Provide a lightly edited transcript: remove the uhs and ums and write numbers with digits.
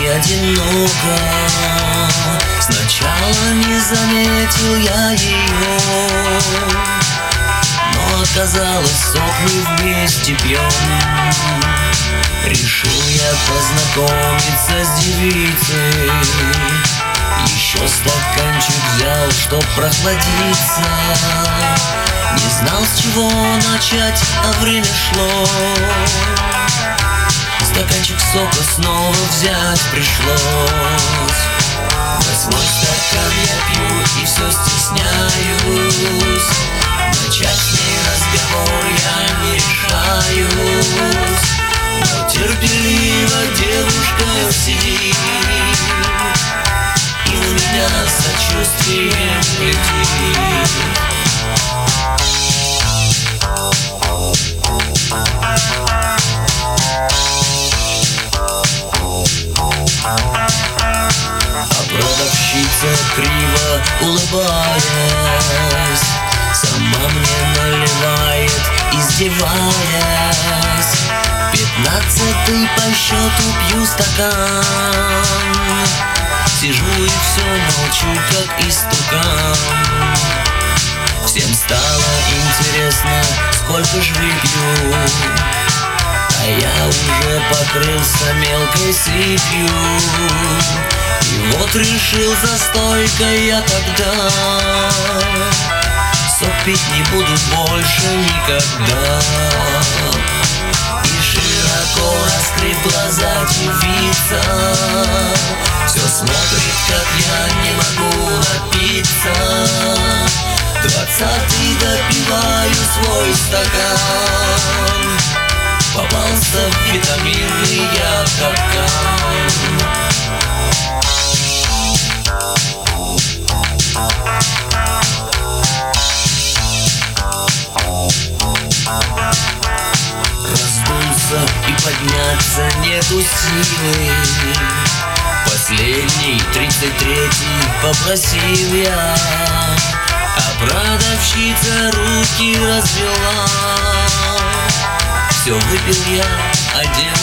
и одиноко. Сначала не заметил я ее, но оказалось, сок мы вместе пьем. Решил я познакомиться с девицей, еще стаканчик взял, чтоб прохладиться. Не знал, с чего начать, а время шло. Стаканчик сока снова взять пришлось. 8-й стакан я пью и все стесняюсь. Начать с ней разговор я не решаюсь. Но терпеливо девушка сидит и на меня сочувствием глядит. Продавщица криво улыбаясь сама мне наливает, издеваясь. 15-й по счету пью стакан. Сижу и все молчу, как истукан. Всем стало интересно, сколько ж выпью, а я уже покрылся мелкой сыпью. И вот решил за стойкой я тогда сок пить не буду больше никогда. И широко раскрыв глаза девица все смотрит, как я не могу напиться. 20-й допиваю свой стакан. Попался в витаминный я капкан. Раздулся и подняться нету силы. Последний, 33-й попросил я, а продавщица руки развела. Все выпил я, одел